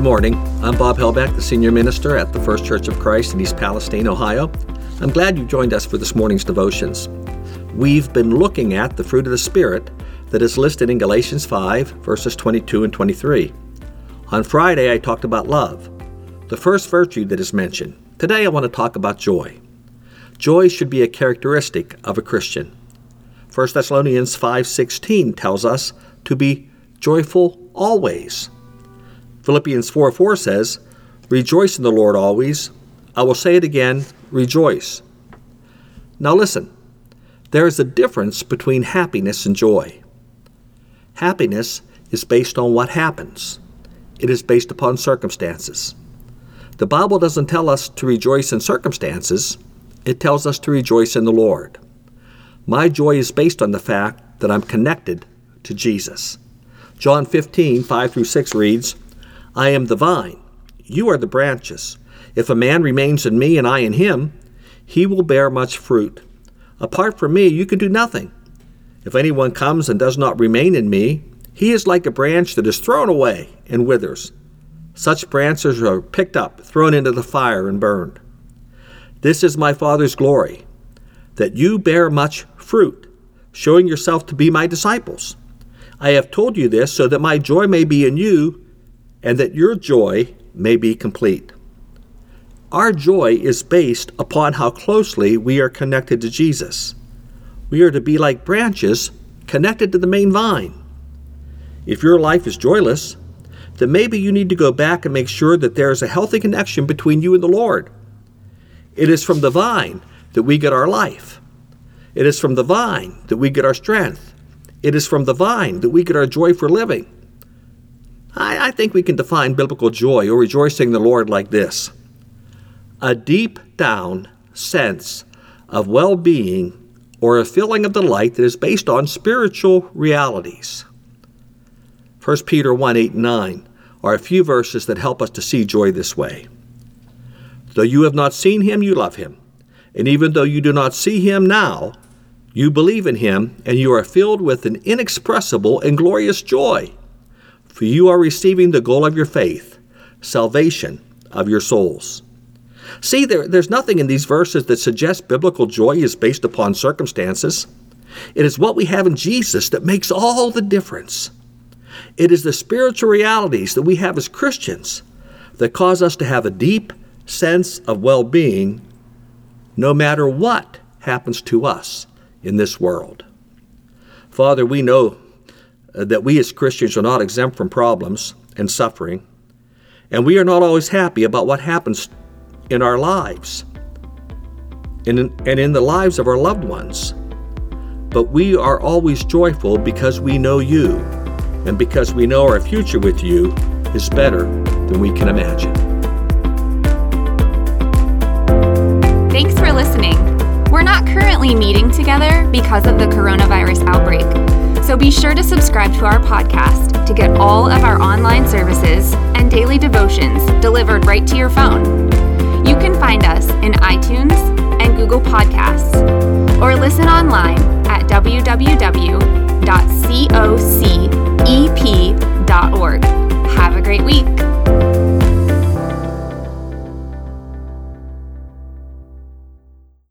morning. I'm Bob Helbeck, the Senior Minister at the First Church of Christ in East Palestine, Ohio. I'm glad you joined us for this morning's devotions. We've been looking at the fruit of the Spirit that is listed in Galatians 5, verses 22 and 23. On Friday, I talked about love, the first virtue that is mentioned. Today, I want to talk about joy. Joy should be a characteristic of a Christian. 1 Thessalonians 5:16 tells us to be joyful always. Philippians 4:4 says, "Rejoice in the Lord always. I will say it again, rejoice." Now listen, there is a difference between happiness and joy. Happiness is based on what happens. It is based upon circumstances. The Bible doesn't tell us to rejoice in circumstances. It tells us to rejoice in the Lord. My joy is based on the fact that I'm connected to Jesus. John 15:5-6 reads, "I am the vine, you are the branches. If a man remains in me and I in him, he will bear much fruit. Apart from me, you can do nothing. If anyone comes and does not remain in me, he is like a branch that is thrown away and withers. Such branches are picked up, thrown into the fire, and burned. This is my Father's glory, that you bear much fruit, showing yourself to be my disciples. I have told you this so that my joy may be in you, and that your joy may be complete." Our joy is based upon how closely we are connected to Jesus. We are to be like branches connected to the main vine. If your life is joyless, then maybe you need to go back and make sure that there is a healthy connection between you and the Lord. It is from the vine that we get our life. It is from the vine that we get our strength. It is from the vine that we get our joy for living. I think we can define biblical joy or rejoicing in the Lord like this: a deep down sense of well-being or a feeling of delight that is based on spiritual realities. 1 Peter 1:8-9 are a few verses that help us to see joy this way. "Though you have not seen him, you love him. And even though you do not see him now, you believe in him, and you are filled with an inexpressible and glorious joy. For you are receiving the goal of your faith, salvation of your souls." See, there's nothing in these verses that suggests biblical joy is based upon circumstances. It is what we have in Jesus that makes all the difference. It is the spiritual realities that we have as Christians that cause us to have a deep sense of well-being no matter what happens to us in this world. Father, we know that we as Christians are not exempt from problems and suffering, and we are not always happy about what happens in our lives and in the lives of our loved ones. But we are always joyful because we know you, and because we know our future with you is better than we can imagine. Thanks for listening. We're not currently meeting together because of the coronavirus outbreak, so be sure to subscribe to our podcast to get all of our online services and daily devotions delivered right to your phone. You can find us in iTunes and Google Podcasts, or listen online at www.cocep.org. Have a great week.